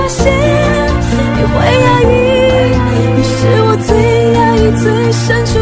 发现你会压抑，你是我最压抑最深处